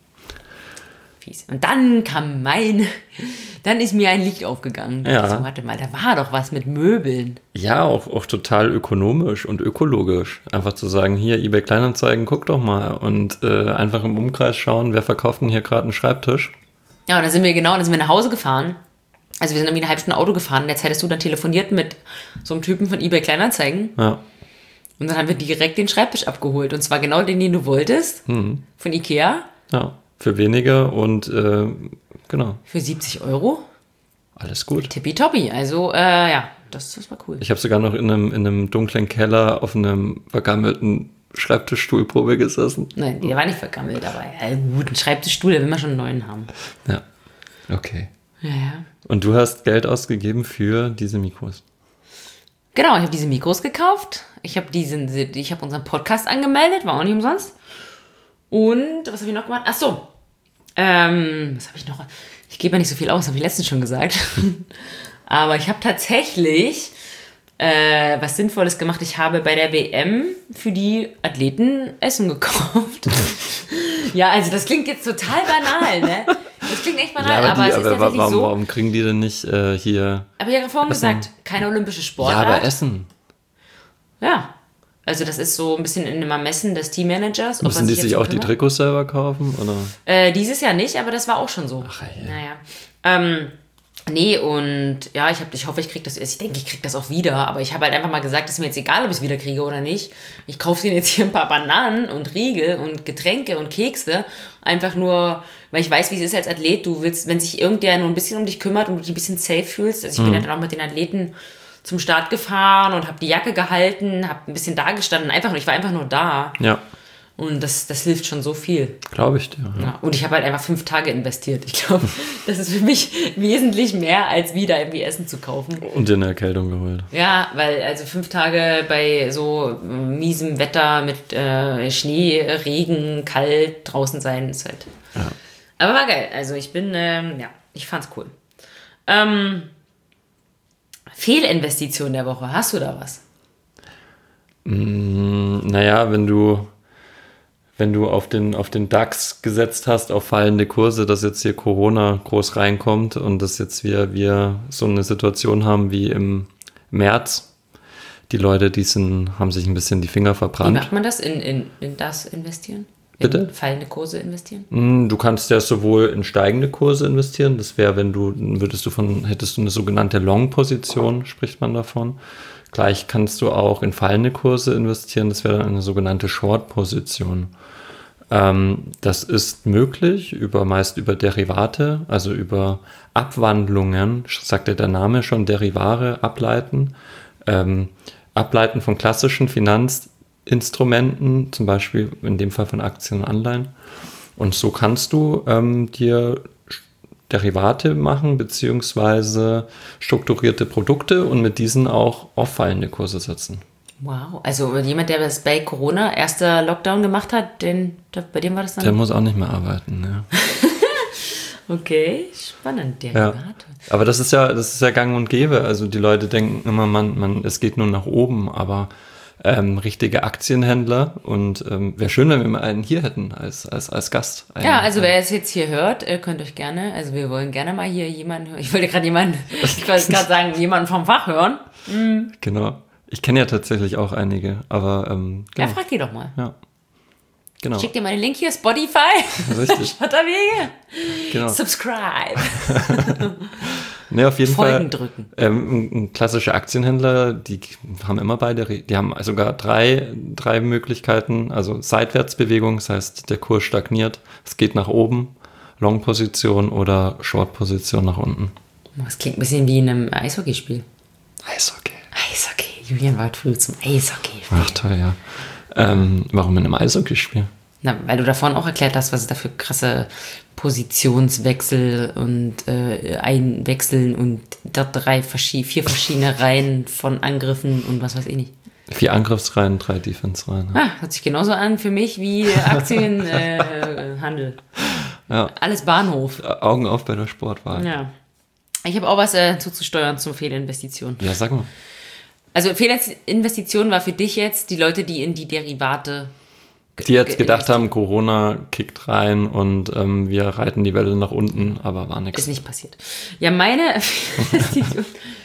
Und dann kam mein, dann ist mir ein Licht aufgegangen. Ja. So, warte mal, da war doch was mit Möbeln. Ja, auch, auch total ökonomisch und ökologisch. Einfach zu sagen, hier, eBay Kleinanzeigen, guck doch mal. Und äh, einfach im Umkreis schauen, wer verkauft denn hier gerade einen Schreibtisch. Ja, und dann sind wir genau, dann sind wir nach Hause gefahren. Also wir sind irgendwie eine halbe Stunde Auto gefahren. In der Zeit hast du dann telefoniert mit so einem Typen von eBay Kleinanzeigen. Ja. Und dann haben wir direkt den Schreibtisch abgeholt. Und zwar genau den, den du wolltest. Mhm. Von Ikea. Ja. Für weniger und äh, genau. Für siebzig Euro. Alles gut. Tippitoppi. Also, äh, ja, das, das war cool. Ich habe sogar noch in einem, in einem dunklen Keller auf einem vergammelten Schreibtischstuhlprobe gesessen. Nein, der war nicht vergammelt, aber ja, gut, ein Schreibtischstuhl, da will man schon einen neuen haben. Ja, okay. Ja, ja. Und du hast Geld ausgegeben für diese Mikros. Genau, ich habe diese Mikros gekauft. Ich habe diesen, ich habe unseren Podcast angemeldet, war auch nicht umsonst. Und was habe ich noch gemacht? Ach so. Ähm, was habe ich noch? Ich gebe ja nicht so viel aus, habe ich letztens schon gesagt. Aber ich habe tatsächlich äh, was Sinnvolles gemacht. Ich habe bei der W M für die Athleten Essen gekauft. Ja, also das klingt jetzt total banal, ne? Das klingt echt banal, Ja, aber, aber die, es ist aber tatsächlich warum, so. warum kriegen die denn nicht äh, hier... Habe ich ja vorhin Essen? gesagt, keine olympische Ja, Sportart. aber Essen. Ja. Also das ist so ein bisschen in dem Ermessen des Teammanagers. ob Müssen man die jetzt sich so auch die kümmert. Trikots selber kaufen? Oder? Äh, dieses Jahr nicht, aber das war auch schon so. Ach, ja. Naja. Ähm, nee, und ja, ich, hab, ich hoffe, ich kriege das, ich denke, ich kriege das auch wieder, aber ich habe halt einfach mal gesagt, ist mir jetzt egal, ob ich es wieder kriege oder nicht. Ich kaufe denen jetzt hier ein paar Bananen und Riegel und Getränke und Kekse, einfach nur, weil ich weiß, wie es ist als Athlet, du willst, wenn sich irgendwer nur ein bisschen um dich kümmert und du dich ein bisschen safe fühlst, also ich Mhm. bin ja dann auch mit den Athleten zum Start gefahren und habe die Jacke gehalten, habe ein bisschen da gestanden, einfach nur, ich war einfach nur da. Ja, Und das, das hilft schon so viel. glaube ich dir. Ja. Ja, und ich habe halt einfach fünf Tage investiert. Ich glaube, das ist für mich wesentlich mehr, als wieder irgendwie Essen zu kaufen. Und dir eine Erkältung geholt. Ja, weil also fünf Tage bei so miesem Wetter mit äh, Schnee, Regen, kalt draußen sein ist halt Ja. Aber war geil. Also ich bin, ähm, ja, ich fand's cool. Ähm, Fehlinvestition der Woche. Hast du da was? Mm, naja, wenn du, wenn du auf den, auf den DAX gesetzt hast, auf fallende Kurse, dass jetzt hier Corona groß reinkommt und dass jetzt wir, wir so eine Situation haben wie im März. Die Leute, die sind, haben sich ein bisschen die Finger Wie verbrannt. macht man das? In, in, in das investieren? Bitte? In fallende Kurse investieren? Mm, Du kannst ja sowohl in steigende Kurse investieren, das wäre, wenn du, würdest du von, hättest du eine sogenannte Long-Position, spricht man davon. Gleich kannst du auch in fallende Kurse investieren, das wäre dann eine sogenannte Short-Position. Ähm, das ist möglich, über, meist über Derivate, also über Abwandlungen, sagt ja der Name schon, Derivare ableiten, ähm, ableiten von klassischen Finanzinstrumenten, zum Beispiel in dem Fall von Aktien und Anleihen. Und so kannst du ähm, dir Derivate machen, beziehungsweise strukturierte Produkte und mit diesen auch auf fallende Kurse setzen. Wow. Also jemand, der das bei Corona, erster Lockdown gemacht hat, den, bei dem war das dann? Der muss auch nicht mehr arbeiten, ja. Okay, spannend. Ja. Derivate. Aber das ist ja, das ist ja gang und gäbe. Also die Leute denken immer, man, man, es geht nur nach oben, aber ähm, richtige Aktienhändler und ähm, wäre schön, wenn wir mal einen hier hätten als, als, als Gast. Einen, Ja, also wer es jetzt hier hört, äh, könnt euch gerne, also wir wollen gerne mal hier jemanden hören. Ich wollte gerade jemanden, ich wollte gerade sagen, jemanden vom Fach hören. Mhm. Genau. Ich kenne ja tatsächlich auch einige, aber ähm, genau. Ja, frag die doch mal. Ja. Genau. Schick dir mal den Link hier, Spotify. Richtig. Schotterwege. Genau. Subscribe. Ne, auf jeden Folgen Fall. drücken. Ähm, ein, ein klassischer Aktienhändler, die haben immer beide, die haben sogar drei, drei Möglichkeiten. Also Seitwärtsbewegung, das heißt, der Kurs stagniert, es geht nach oben, Long-Position oder Short-Position nach unten. Das klingt ein bisschen wie in einem Eishockeyspiel. Eishockey. Eishockey. Julian war früher zum Eishockey. Ach toll, ja. Ähm, warum in einem Eishockeyspiel? Na, weil du davon auch erklärt hast, was es da für krasse Positionswechsel und äh, Einwechseln und da drei, verschi- vier verschiedene Reihen von Angriffen und was weiß ich nicht. Vier Angriffsreihen, drei Defense-Reihen. Ja. Ah, hört sich genauso an für mich wie Aktienhandel. Äh, Handel. Ja. Alles Bahnhof. Augen auf bei der Sportwahl. Ja, Ja. Ich habe auch was äh, zuzusteuern zur Fehlinvestition. ja, sag mal. Also Fehlinvestition war für dich jetzt die Leute, die in die Derivate Die jetzt gedacht haben, Corona kickt rein und ähm, wir reiten die Welle nach unten, aber war nichts. Ist nicht passiert. Ja, meine Investition.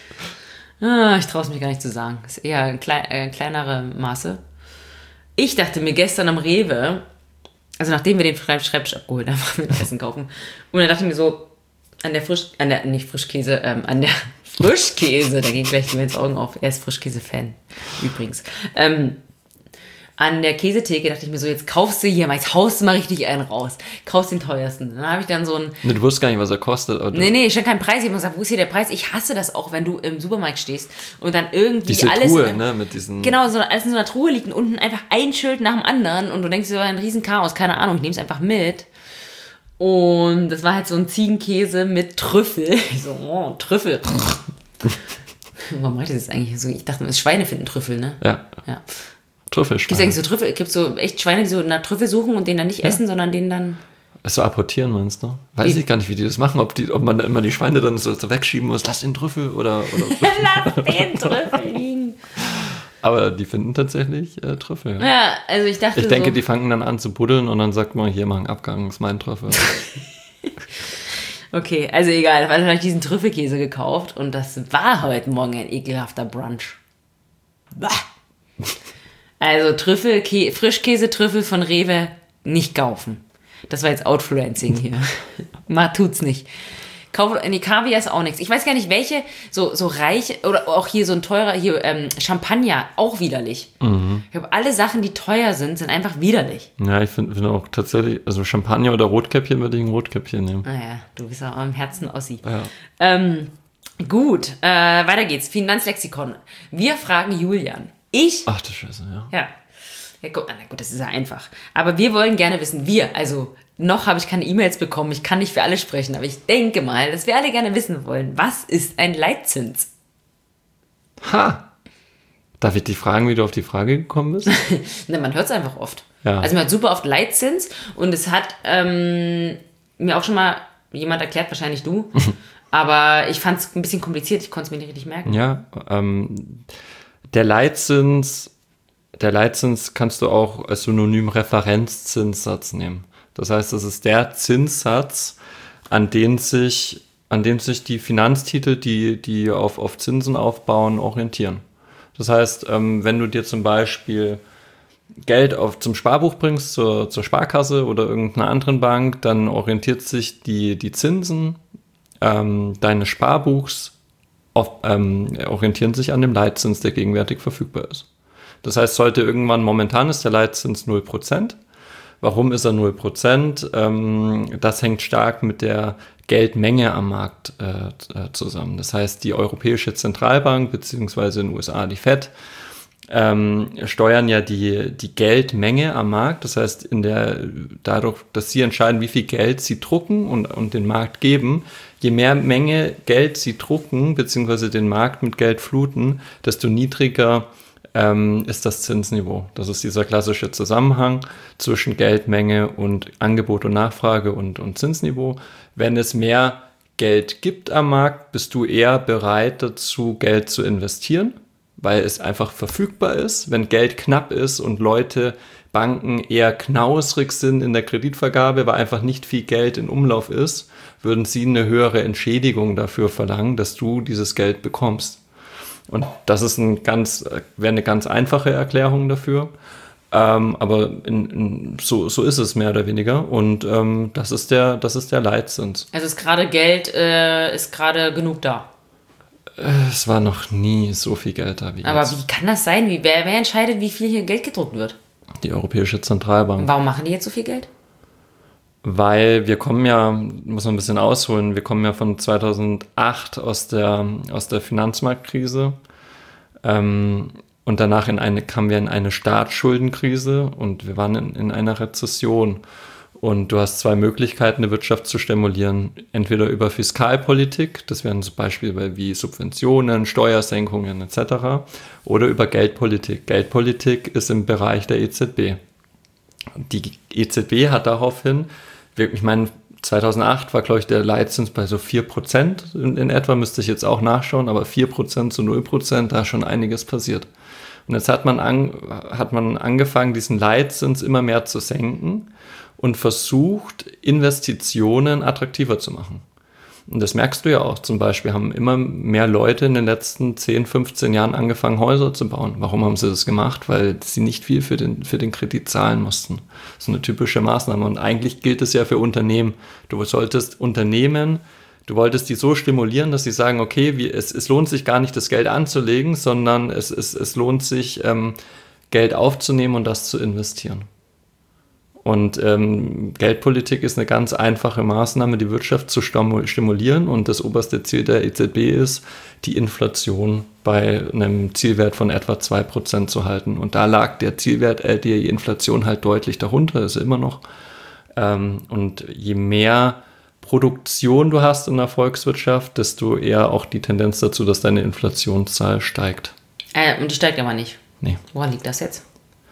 ah, ich traue es mich gar nicht zu sagen. Ist eher ein klei- äh, kleinere Maße. Ich dachte mir gestern am Rewe, also nachdem wir den Schreibtisch abgeholt haben, wir das Essen kaufen. Und dann dachte ich mir so, an der Frisch, an der, nicht Frischkäse, ähm, an der Frischkäse, da ging gleich die Augen auf. Er ist Frischkäse-Fan, übrigens. Ähm, An der Käsetheke dachte ich mir so, jetzt kaufst du hier mal, jetzt haust du mal richtig einen raus. Kaufst den teuersten. Dann habe ich dann so ein... Ne, du wusstest gar nicht, was er kostet. Aber Nee, nee, schon kein Preis. Ich habe gesagt, wo ist hier der Preis? Ich hasse das auch, wenn du im Supermarkt stehst und dann irgendwie diese alles... Truhe, in, ne, mit diesen... Genau, so, alles in so einer Truhe liegt und unten einfach ein Schild nach dem anderen und du denkst dir so, ein riesen Chaos, keine Ahnung, ich nehme es einfach mit. Und das war halt so ein Ziegenkäse mit Trüffel. Ich so, oh, Trüffel. Warum mache ich das jetzt eigentlich so? Ich dachte, das Schweine finden Trüffel, ne? Ja. Ja. Trüffelschweine. Gibt es eigentlich so Trüffel, gibt es so echt Schweine, die so nach Trüffel suchen und den dann nicht ja. essen, sondern den dann... So apportieren meinst du? Weiß Wie? ich gar nicht, wie die das machen, ob, die, ob man da immer die Schweine dann so, so wegschieben muss, lass den Trüffel oder... oder Lass den Trüffel liegen. Aber die finden tatsächlich äh, Trüffel. Ja. Ja, also ich dachte Ich denke, so, die fangen dann an zu buddeln und dann sagt man, hier, mach einen Abgang, ist mein Trüffel. okay, also egal, auf jeden Fall habe ich diesen Trüffelkäse gekauft und das war heute Morgen ein ekelhafter Brunch. Bah. Also Trüffel, Kä- Frischkäse, Trüffel von Rewe nicht kaufen. Das war jetzt Outfluencing hier. Mal tut's nicht. Kauf, nee, Kaviar ist auch nichts. Ich weiß gar nicht, welche, so, so reich, oder auch hier so ein teurer, hier ähm, Champagner, auch widerlich. Mhm. Ich glaube, alle Sachen, die teuer sind, sind einfach widerlich. Ja, ich finde find auch tatsächlich, also Champagner oder Rotkäppchen würde ich ein Rotkäppchen nehmen. Naja, du bist ja am Herzen Ossi. Ja. Ähm, gut, äh, weiter geht's. Finanzlexikon. Wir fragen Julian. Ich? Ach du Scheiße, ja. Ja. Ja, gut, na gut, das ist ja einfach. Aber wir wollen gerne wissen, wir, also noch habe ich keine E-Mails bekommen, ich kann nicht für alle sprechen, aber ich denke mal, dass wir alle gerne wissen wollen, was ist ein Leitzins? Ha! Darf ich dich fragen, wie du auf die Frage gekommen bist? Na, man hört es einfach oft. Ja. Also man hat super oft Leitzins und es hat ähm, mir auch schon mal jemand erklärt, wahrscheinlich du. Aber ich fand es ein bisschen kompliziert, ich konnte es mir nicht richtig merken. Ja, ähm, der Leitzins, der Leitzins kannst du auch als Synonym Referenzzinssatz nehmen. Das heißt, das ist der Zinssatz, an den sich, an dem sich die Finanztitel, die, die auf, auf Zinsen aufbauen, orientieren. Das heißt, ähm, wenn du dir zum Beispiel Geld auf, zum Sparbuch bringst, zur, zur Sparkasse oder irgendeiner anderen Bank, dann orientiert sich die, die Zinsen ähm, deines Sparbuchs auf, ähm, orientieren sich an dem Leitzins, der gegenwärtig verfügbar ist. Das heißt, sollte irgendwann, momentan ist der Leitzins null Prozent. Warum ist er null Prozent? Ähm, das hängt stark mit der Geldmenge am Markt äh, zusammen. Das heißt, die Europäische Zentralbank beziehungsweise in den U S A die Fed ähm, steuern ja die, die Geldmenge am Markt. Das heißt, in der, dadurch, dass sie entscheiden, wie viel Geld sie drucken und, und den Markt geben, je mehr Menge Geld sie drucken beziehungsweise den Markt mit Geld fluten, desto niedriger ähm, ist das Zinsniveau. Das ist dieser klassische Zusammenhang zwischen Geldmenge und Angebot und Nachfrage und, und Zinsniveau. Wenn es mehr Geld gibt am Markt, bist du eher bereit dazu, Geld zu investieren, weil es einfach verfügbar ist. Wenn Geld knapp ist und Leute, Banken eher knausrig sind in der Kreditvergabe, weil einfach nicht viel Geld in Umlauf ist, würden sie eine höhere Entschädigung dafür verlangen, dass du dieses Geld bekommst. Und das ist ein ganz, wäre eine ganz einfache Erklärung dafür. Ähm, aber in, in, so, so ist es mehr oder weniger. Und ähm, das ist der, das ist der Leitzins. Also ist gerade Geld, äh, ist gerade genug da. Es war noch nie so viel Geld da wie Aber jetzt. wie kann das sein? Wie, wer, wer entscheidet, wie viel hier Geld gedruckt wird? Die Europäische Zentralbank. Und warum machen die jetzt so viel Geld? Weil wir kommen ja, muss man ein bisschen ausholen, wir kommen ja von zweitausendacht aus der, aus der Finanzmarktkrise ähm, und danach in eine, kamen wir in eine Staatsschuldenkrise und wir waren in, in einer Rezession. Und du hast zwei Möglichkeiten, eine Wirtschaft zu stimulieren. Entweder über Fiskalpolitik, das wären zum Beispiel wie Subventionen, Steuersenkungen et cetera, oder über Geldpolitik. Geldpolitik ist im Bereich der E Z B. Die E Z B hat daraufhin, ich meine, zweitausendacht war, glaube ich, der Leitzins bei so vier Prozent in, in etwa, müsste ich jetzt auch nachschauen, aber vier Prozent zu null Prozent, da ist schon einiges passiert. Und jetzt hat man, an, hat man angefangen, diesen Leitzins immer mehr zu senken und versucht, Investitionen attraktiver zu machen. Und das merkst du ja auch. Zum Beispiel haben immer mehr Leute in den letzten zehn, fünfzehn Jahren angefangen, Häuser zu bauen. Warum haben sie das gemacht? Weil sie nicht viel für den, für den Kredit zahlen mussten. Das ist eine typische Maßnahme. Und eigentlich gilt es ja für Unternehmen. Du solltest Unternehmen, du wolltest die so stimulieren, dass sie sagen, okay, wie, es, es lohnt sich gar nicht, das Geld anzulegen, sondern es, es, es lohnt sich, ähm, Geld aufzunehmen und das zu investieren. Und ähm, Geldpolitik ist eine ganz einfache Maßnahme, die Wirtschaft zu stimulieren. Und das oberste Ziel der E Z B ist, die Inflation bei einem Zielwert von etwa zwei Prozent zu halten. Und da lag der Zielwert, äh, die Inflation halt deutlich darunter, ist immer noch. Ähm, und je mehr Produktion du hast in der Volkswirtschaft, desto eher auch die Tendenz dazu, dass deine Inflationszahl steigt. Äh, und die steigt aber nicht. Nee. Woran liegt das jetzt?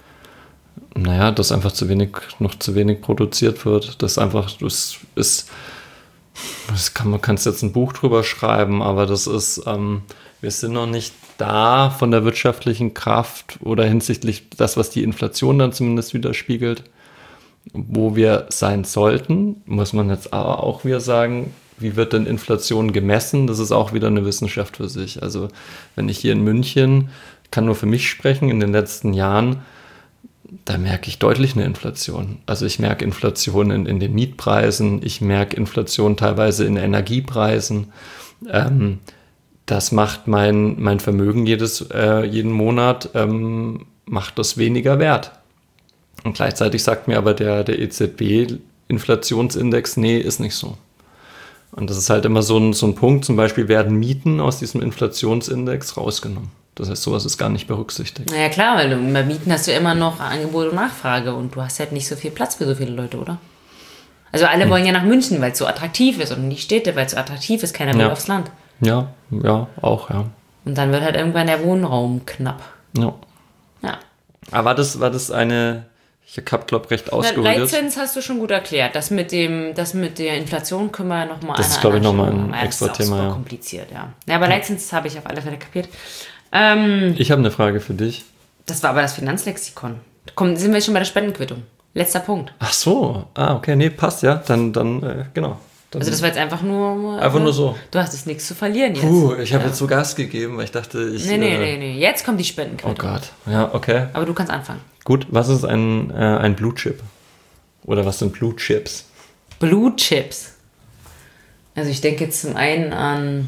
Naja, dass einfach zu wenig, noch zu wenig produziert wird. Das einfach, das ist, das kann man, kannst jetzt ein Buch drüber schreiben, aber das ist, ähm, wir sind noch nicht da von der wirtschaftlichen Kraft oder hinsichtlich das, was die Inflation dann zumindest widerspiegelt, wo wir sein sollten. Muss man jetzt aber auch wieder sagen, wie wird denn Inflation gemessen? Das ist auch wieder eine Wissenschaft für sich. Also wenn ich hier in München, kann nur für mich sprechen, in den letzten Jahren, da merke ich deutlich eine Inflation. Also ich merke Inflation in, in den Mietpreisen, ich merke Inflation teilweise in Energiepreisen. Ähm, das macht mein, mein Vermögen jedes, äh, jeden Monat, ähm, macht das weniger wert. Und gleichzeitig sagt mir aber der, der E Z B-Inflationsindex, nee, ist nicht so. Und das ist halt immer so ein, so ein Punkt, zum Beispiel werden Mieten aus diesem Inflationsindex rausgenommen. Das heißt, sowas ist gar nicht berücksichtigt. Naja klar, weil du, bei Mieten hast du immer noch Angebot und Nachfrage und du hast halt nicht so viel Platz für so viele Leute, oder? Also alle hm. wollen ja nach München, weil es so attraktiv ist und nicht Städte, weil es so attraktiv ist, keiner will ja. aufs Land. Ja, ja, auch, ja. Und dann wird halt irgendwann der Wohnraum knapp. Ja. Ja. Aber war das, war das eine Ich habe, glaube ich, recht Na, ausgeholt. Leitzins hast du schon gut erklärt. Das mit dem, das mit der Inflation können wir nochmal Das ist, glaube ich, nochmal ein extra das ist Thema, super ja. kompliziert, ja. Ja, aber Leitzins habe ich auf alle Fälle kapiert. Ähm, Ich habe eine Frage für dich. das war aber das Finanzlexikon. Komm, sind wir schon bei der Spendenquittung. Letzter Punkt. Ach so, ah, okay, nee, passt, ja, dann, dann, äh, genau. Dann, Also das war jetzt einfach nur... Einfach nur so. Du hast jetzt nichts zu verlieren jetzt. Puh, ich habe ja. jetzt so Gas gegeben, weil ich dachte, ich... Nee, nee, äh, nee, nee. Jetzt kommt die Oh Spendenquittung. Gott, ja, okay. Aber du kannst anfangen. Gut, was ist ein, äh, ein Blue Chip? Oder was sind Blue Chips? Blue Chips. Also ich denke jetzt zum einen an...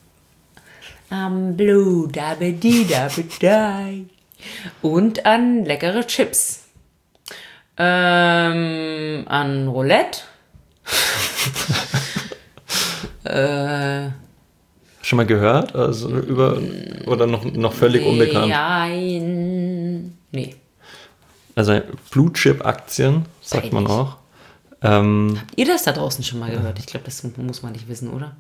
Am Blue, da be di, da be di. Und an leckere Chips. Ähm, an Roulette. äh, Schon mal gehört? Also über oder noch, noch völlig unbekannt? Nein. Nee. Also Blue Chip Aktien, sagt man Peinlich. auch. Ähm, Habt ihr das da draußen schon mal gehört? Ich glaube, das muss man nicht wissen, oder?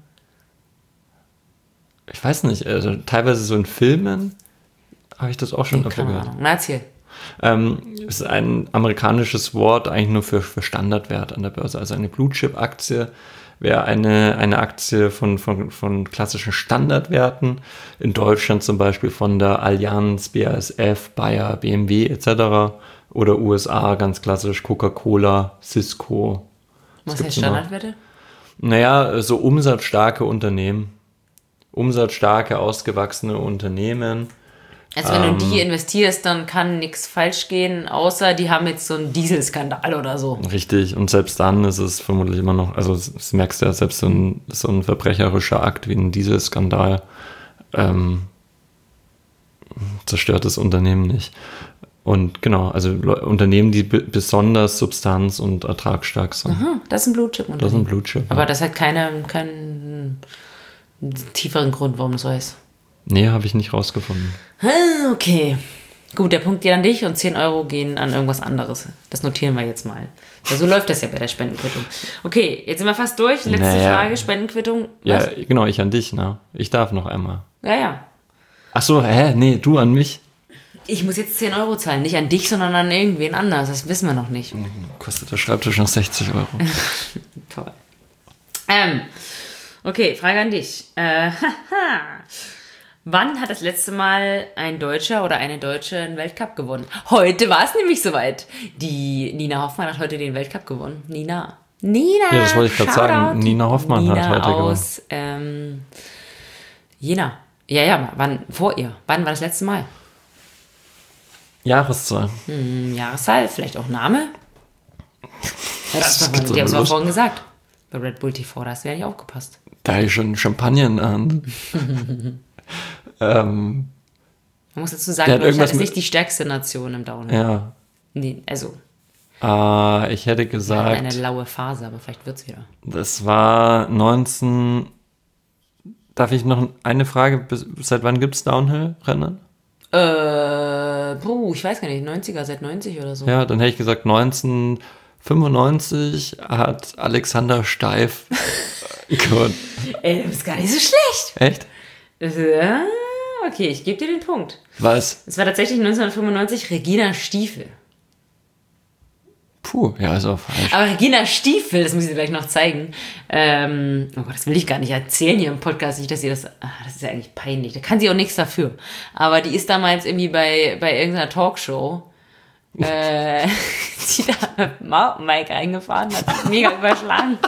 ich weiß nicht, also teilweise so in Filmen habe ich das auch schon öfter Keine gehört. Ahnung. Na, erzähl. Ähm, ist ein amerikanisches Wort eigentlich nur für, für Standardwert an der Börse. Also eine Blue Chip Aktie wäre eine, eine Aktie von, von, von klassischen Standardwerten. In Deutschland zum Beispiel von der Allianz, B A S F, Bayer, B M W et cetera. Oder U S A ganz klassisch Coca-Cola, Cisco. Was gibt's heißt noch? Standardwerte? Naja, so umsatzstarke Unternehmen. Umsatzstarke, ausgewachsene Unternehmen. Also wenn Ähm, du die investierst, dann kann nichts falsch gehen, außer die haben jetzt so einen Dieselskandal oder so. Richtig, und selbst dann ist es vermutlich immer noch, also das merkst du ja, selbst so ein, so ein verbrecherischer Akt wie ein Dieselskandal ähm, zerstört das Unternehmen nicht. Und genau, also Le- Unternehmen, die b- besonders substanz- und ertragsstark sind. Hm, das ist ein Blue Chip Das ist ein Unternehmen. Blue Chip. Aber ja. das hat keine, keinen tieferen Grund, warum das so ist. Nee, habe ich nicht rausgefunden. Ah, okay. Gut, der Punkt geht an dich und zehn Euro gehen an irgendwas anderes. Das notieren wir jetzt mal. Ja, so läuft das ja bei der Spendenquittung. Okay, jetzt sind wir fast durch. Letzte Naja. Frage, Spendenquittung. Ja, Was? genau, ich an dich, ne? Ich darf noch einmal. Ja, ja. Ach so, hä? Nee, du an mich? Ich muss jetzt zehn Euro zahlen. Nicht an dich, sondern an irgendwen anders. Das wissen wir noch nicht. Kostet der Schreibtisch noch sechzig Euro. Toll. Ähm, okay, Frage an dich. Äh, haha. Wann hat das letzte Mal ein Deutscher oder eine Deutsche einen Weltcup gewonnen? Heute war es nämlich soweit. Die Nina Hoffmann hat heute den Weltcup gewonnen. Nina. Nina. Ja, das wollte ich gerade Shoutout. sagen. Nina Hoffmann Nina hat heute aus, ähm, Jena. Ja, ja, wann, vor ihr. Wann war das letzte Mal? Jahreszahl. Hm, Jahreszahl, vielleicht auch Name? Ja, das Das war, geht die haben es so auch los. vorhin gesagt. Bei Red Bull T V, da hast du ja nicht aufgepasst. Da habe ich schon Champagner in der Hand. ähm, Man muss dazu Der sagen, hat Deutschland irgendwas ist mit- nicht die stärkste Nation im Downhill. ja. Nee, also, Äh, ich hätte wir hatten gesagt, eine laue Phase, aber vielleicht wird's wieder. das war neunzehn. Darf ich noch eine Frage? Bis, seit wann gibt es Downhill-Rennen? Äh, puh, ich weiß gar nicht, neunziger, seit neunzig oder so. Ja, dann hätte ich gesagt, neunzehnhundertfünfundneunzig hat Alexander Steif gewonnen. Ey, du bist gar nicht so schlecht. Echt? Äh, okay, ich gebe dir den Punkt. Was? Es war tatsächlich neunzehnhundertfünfundneunzig Regina Stiefel. Puh, ja, ist auch falsch. Aber Regina Stiefel, das muss ich dir gleich noch zeigen. Ähm, oh Gott, das will ich gar nicht erzählen hier im Podcast. Nicht, dass ihr das. Ah, das ist ja eigentlich peinlich. Da kann sie auch nichts dafür. Aber die ist damals irgendwie bei, bei irgendeiner Talkshow. Äh, die da mit dem Mountainbike eingefahren hat. Sich mega überschlagen.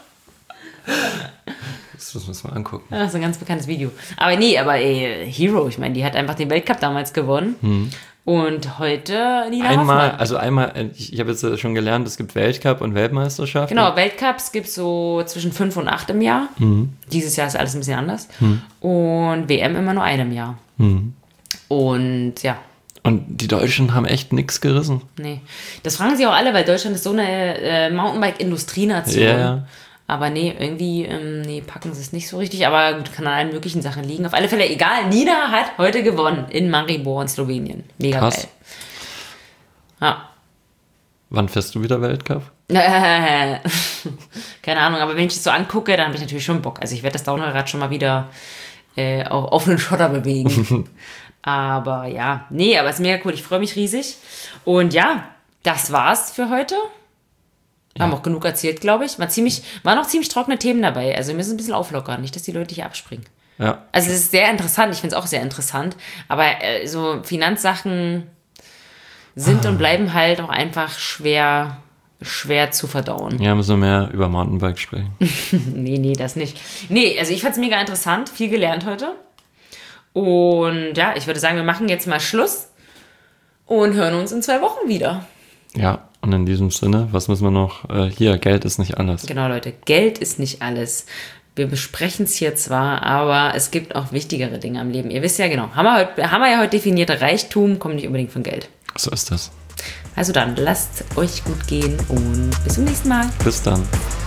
Das müssen wir angucken. Das ist ein ganz bekanntes Video. Aber nee, aber ey, Hero, ich meine, die hat einfach den Weltcup damals gewonnen. Hm. Und heute Nina Einmal, Hoffmann. also einmal, ich, ich habe jetzt schon gelernt, es gibt Weltcup und Weltmeisterschaft. Genau, Weltcups gibt es so zwischen fünf und acht im Jahr. Mhm. Dieses Jahr ist alles ein bisschen anders. Und W M immer nur eine im Jahr. Mhm. Und ja, Und die Deutschen haben echt nichts gerissen. nee. Das fragen sich auch alle, weil Deutschland ist so eine äh, Mountainbike-Industrienation. Ja, ja. Aber nee, irgendwie, ähm, nee, packen sie es nicht so richtig. Aber gut, kann an allen möglichen Sachen liegen. Auf alle Fälle, egal. Nina hat heute gewonnen in Maribor in Slowenien. Mega Krass. geil. Ja. Wann fährst du wieder Weltcup? Keine Ahnung, aber wenn ich das so angucke, dann habe ich natürlich schon Bock. Also ich werde das Downhill-Rad schon mal wieder äh, auf offenen Schotter bewegen. Aber ja, nee, aber es ist mega cool. Ich freue mich riesig. Und ja, das war's für heute. Wir haben auch genug erzählt, glaube ich. War ziemlich, waren auch ziemlich trockene Themen dabei. Also wir müssen ein bisschen auflockern, nicht, dass die Leute hier abspringen. Ja. Also es ist sehr interessant, ich finde es auch sehr interessant. Aber äh, so Finanzsachen sind und bleiben halt auch einfach schwer, schwer zu verdauen. Ja, müssen wir mehr über Mountainbike sprechen. nee, nee, das nicht. Nee, also ich fand es mega interessant, viel gelernt heute. Und ja, ich würde sagen, wir machen jetzt mal Schluss und hören uns in zwei Wochen wieder. Ja, und in diesem Sinne, was müssen wir noch? Äh, hier, Geld ist nicht alles. Genau, Leute, Geld ist nicht alles. Wir besprechen es hier zwar, aber es gibt auch wichtigere Dinge am Leben. Ihr wisst ja genau, haben wir, heute, haben wir ja heute definiert, Reichtum kommt nicht unbedingt von Geld. So ist das. Also dann, lasst euch gut gehen und bis zum nächsten Mal. Bis dann.